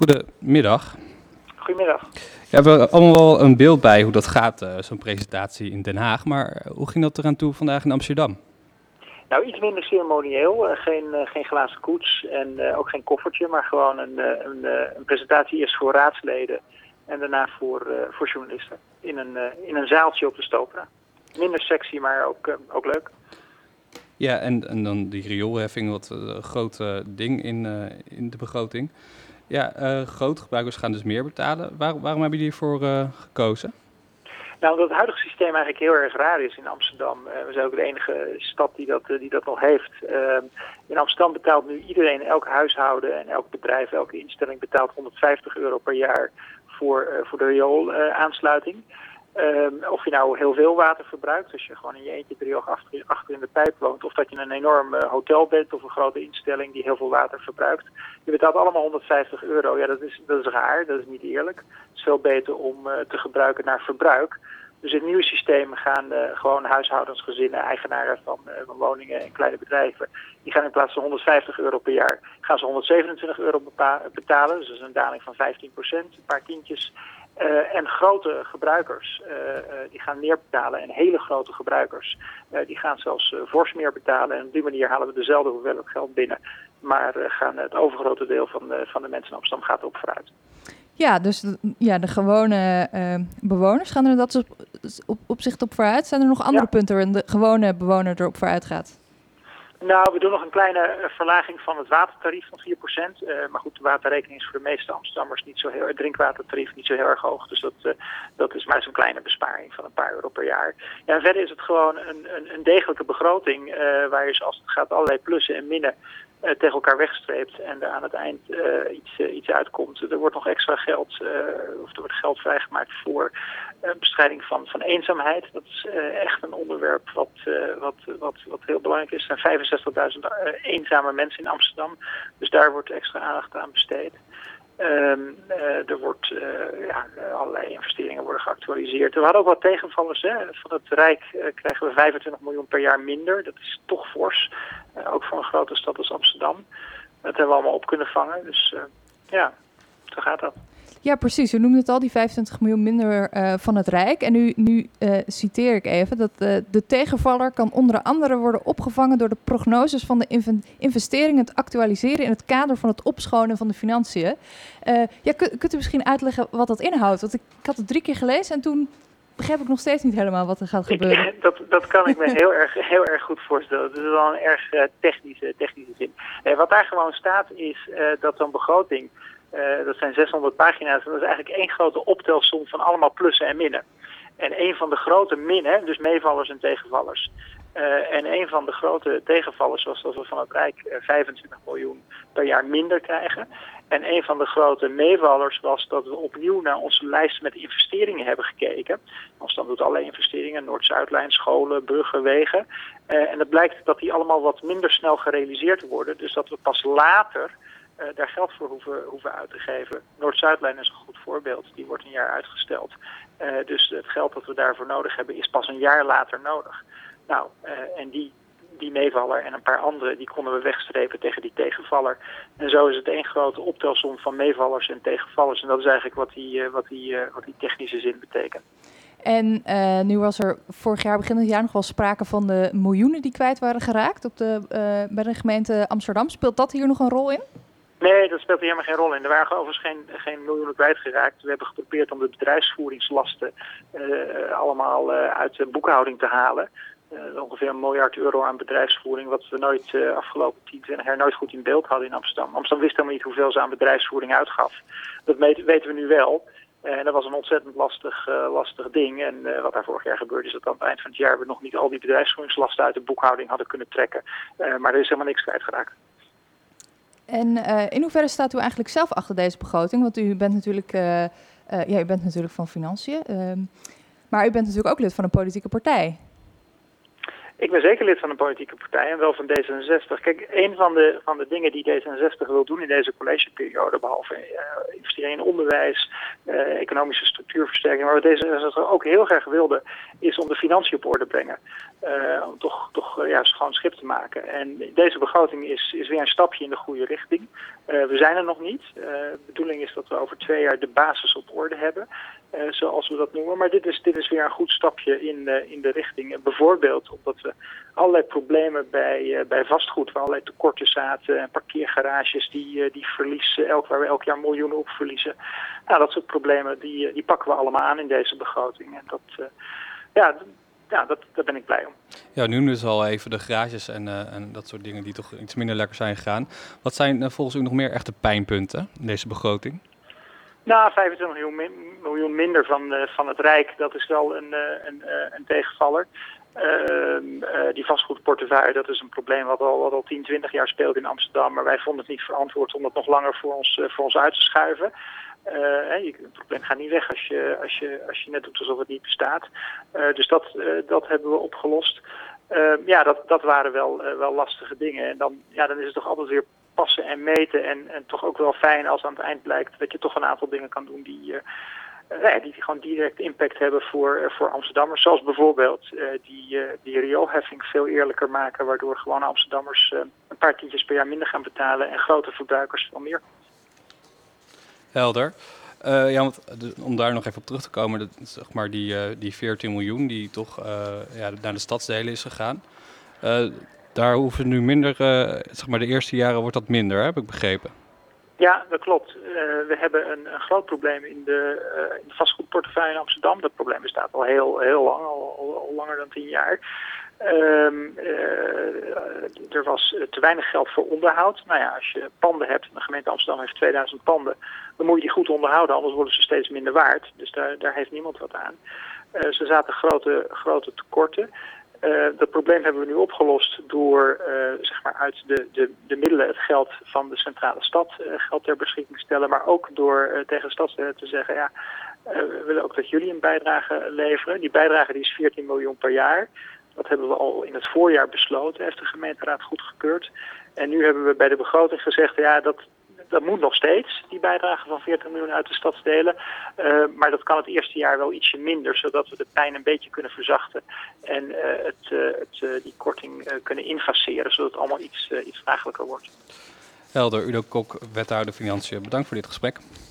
Goedemiddag. Goedemiddag. Ja, we hebben allemaal wel een beeld bij hoe dat gaat, zo'n presentatie in Den Haag. Maar hoe ging dat eraan toe vandaag in Amsterdam? Nou, iets minder ceremonieel. Geen glazen koets en ook geen koffertje, maar gewoon een presentatie eerst voor raadsleden en daarna voor journalisten. In een zaaltje op de Stopera. Minder sexy, maar ook leuk. Ja, en dan die rioolheffing, wat een groot ding in de begroting. Ja, grote gebruikers gaan dus meer betalen. Waarom hebben jullie hiervoor gekozen? Nou, omdat het huidige systeem eigenlijk heel erg raar is in Amsterdam. We zijn ook de enige stad die dat nog heeft. In Amsterdam betaalt nu iedereen, elk huishouden en elk bedrijf, elke instelling betaalt €150 per jaar voor de rioolaansluiting. Of je nou heel veel water verbruikt, als je gewoon in je eentje driehoog achter in de pijp woont, of dat je een enorm hotel bent of een grote instelling die heel veel water verbruikt. Je betaalt allemaal €150. Ja, dat is raar, dat is niet eerlijk. Het is veel beter om te gebruiken naar verbruik. Dus in het nieuwe systeem gaan gewoon huishoudens, gezinnen, eigenaren van woningen en kleine bedrijven, die gaan in plaats van €150 per jaar, gaan ze €127 betalen. Dus dat is een daling van 15%, een paar tientjes. En grote gebruikers, die gaan meer betalen. En hele grote gebruikers, die gaan zelfs fors meer betalen. En op die manier halen we dezelfde hoeveelheid geld binnen. Maar gaan het overgrote deel van de mensen in Amsterdam gaat erop vooruit. Ja, dus de gewone bewoners gaan er dat opzicht op vooruit. Zijn er nog andere punten waarin de gewone bewoner erop vooruit gaat? Nou, we doen nog een kleine verlaging van het watertarief van 4%. Maar goed, de waterrekening is voor de meeste Amsterdammers niet zo heel erg, drinkwatertarief niet zo heel erg hoog. Dus dat is maar zo'n kleine besparing van een paar euro per jaar. Ja, en verder is het gewoon een degelijke begroting waar je, zoals het gaat, allerlei plussen en minnen tegen elkaar wegstreept en er aan het eind iets uitkomt. Er wordt nog extra geld, of er wordt geld vrijgemaakt voor bestrijding van eenzaamheid. Dat is echt een onderwerp wat heel belangrijk is. Er zijn 65.000 eenzame mensen in Amsterdam, dus daar wordt extra aandacht aan besteed. Er wordt allerlei investeringen worden geactualiseerd. We hadden ook wat tegenvallers. Hè. Van het Rijk krijgen we 25 miljoen per jaar minder. Dat is toch fors. Ook voor een grote stad als Amsterdam. Dat hebben we allemaal op kunnen vangen. Dus zo gaat dat. Ja, precies. U noemde het al, die 25 miljoen minder van het Rijk. En nu citeer ik even dat de tegenvaller kan onder andere worden opgevangen door de prognoses van de investeringen te actualiseren in het kader van het opschonen van de financiën. Kunt u misschien uitleggen wat dat inhoudt? Want ik had het 3 keer gelezen en toen begrijp ik nog steeds niet helemaal wat er gaat gebeuren. Dat kan ik me heel erg goed voorstellen. Dat is wel een erg technische zin. Wat daar gewoon staat is dat zo'n begroting, dat zijn 600 pagina's, en dat is eigenlijk één grote optelsom van allemaal plussen en minnen. En een van de grote minnen, dus meevallers en tegenvallers. En een van de grote tegenvallers was dat we van het Rijk 25 miljoen per jaar minder krijgen. En een van de grote meevallers was dat we opnieuw naar onze lijst met investeringen hebben gekeken. Amsterdam doet allerlei investeringen, Noord-Zuidlijn, scholen, bruggen, wegen. En het blijkt dat die allemaal wat minder snel gerealiseerd worden. Dus dat we pas later daar geld voor hoeven uit te geven. Noord-Zuidlijn is een goed voorbeeld. Die wordt een jaar uitgesteld. Dus het geld dat we daarvoor nodig hebben is pas een jaar later nodig. Nou, en die meevaller en een paar andere, die konden we wegstrepen tegen die tegenvaller. En zo is het één grote optelsom van meevallers en tegenvallers. En dat is eigenlijk wat die technische zin betekent. En nu was er vorig jaar, begin het jaar, nog wel sprake van de miljoenen die kwijt waren geraakt bij de gemeente Amsterdam. Speelt dat hier nog een rol in? Nee, dat speelt hier helemaal geen rol in. Er waren overigens geen miljoenen kwijtgeraakt. We hebben geprobeerd om de bedrijfsvoeringslasten allemaal uit de boekhouding te halen. Ongeveer €1 miljard aan bedrijfsvoering, wat we nooit afgelopen 10, 20 jaar nooit goed in beeld hadden in Amsterdam. Amsterdam wist helemaal niet hoeveel ze aan bedrijfsvoering uitgaf. Dat weten we nu wel. En dat was een ontzettend lastig ding. En wat daar vorig jaar gebeurde is dat aan het eind van het jaar we nog niet al die bedrijfsvoeringslasten uit de boekhouding hadden kunnen trekken. Maar er is helemaal niks kwijtgeraakt. En in hoeverre staat u eigenlijk zelf achter deze begroting? Want u bent natuurlijk van Financiën. Maar u bent natuurlijk ook lid van een politieke partij. Ik ben zeker lid van een politieke partij en wel van D66. Kijk, een van de dingen die D66 wil doen in deze collegeperiode, behalve investeren in onderwijs, economische structuurversterking, maar wat D66 ook heel graag wilde, is om de financiën op orde brengen. Om toch schoon schip te maken. En deze begroting is weer een stapje in de goede richting. We zijn er nog niet. De bedoeling is dat we over 2 jaar de basis op orde hebben. Zoals we dat noemen. Maar dit is weer een goed stapje in de richting. Bijvoorbeeld omdat we allerlei problemen bij vastgoed, waar allerlei tekorten zaten, parkeergarages die verliezen, waar we elk jaar miljoenen op verliezen. Nou, dat soort problemen die pakken we allemaal aan in deze begroting. En daar ben ik blij om. Ja, nu dus al even de garages en dat soort dingen die toch iets minder lekker zijn gegaan. Wat zijn volgens u nog meer echte pijnpunten in deze begroting? Nou, 25 miljoen minder van het Rijk, dat is wel een tegenvaller. Die vastgoedportefeuille, dat is een probleem wat al 10, 20 jaar speelt in Amsterdam. Maar wij vonden het niet verantwoord om dat nog langer voor ons uit te schuiven. Het probleem gaat niet weg als je net doet alsof het niet bestaat. Dus dat hebben we opgelost. Dat waren wel lastige dingen. En dan is het toch altijd weer passen en meten. En toch ook wel fijn als aan het eind blijkt dat je toch een aantal dingen kan doen die gewoon direct impact hebben voor Amsterdammers. Zoals bijvoorbeeld die rioolheffing veel eerlijker maken, waardoor gewone Amsterdammers een paar tientjes per jaar minder gaan betalen en grote verbruikers veel meer. Helder. Om daar nog even op terug te komen, zeg maar die 14 miljoen die toch naar de stadsdelen is gegaan. Daar hoeven nu minder, zeg maar de eerste jaren wordt dat minder, heb ik begrepen. Ja, dat klopt. We hebben een groot probleem in de vastgoedportefeuille in Amsterdam. Dat probleem bestaat al heel lang, al langer dan 10 jaar. Er was te weinig geld voor onderhoud. Nou ja, als je panden hebt, de gemeente Amsterdam heeft 2000 panden, dan moet je die goed onderhouden, anders worden ze steeds minder waard. Dus daar heeft niemand wat aan. Ze zaten grote tekorten. Dat probleem hebben we nu opgelost door uit de middelen, het geld van de centrale stad, geld ter beschikking te stellen. Maar ook door tegen de stadsdelen te zeggen, we willen ook dat jullie een bijdrage leveren. Die bijdrage die is 14 miljoen per jaar. Dat hebben we al in het voorjaar besloten, heeft de gemeenteraad goedgekeurd. En nu hebben we bij de begroting gezegd, dat moet nog steeds, die bijdrage van 40 miljoen uit de stadsdelen. Maar dat kan het eerste jaar wel ietsje minder, zodat we de pijn een beetje kunnen verzachten. En die korting kunnen infaceren, zodat het allemaal iets draaglijker wordt. Helder, Udo Kok, wethouder Financiën. Bedankt voor dit gesprek.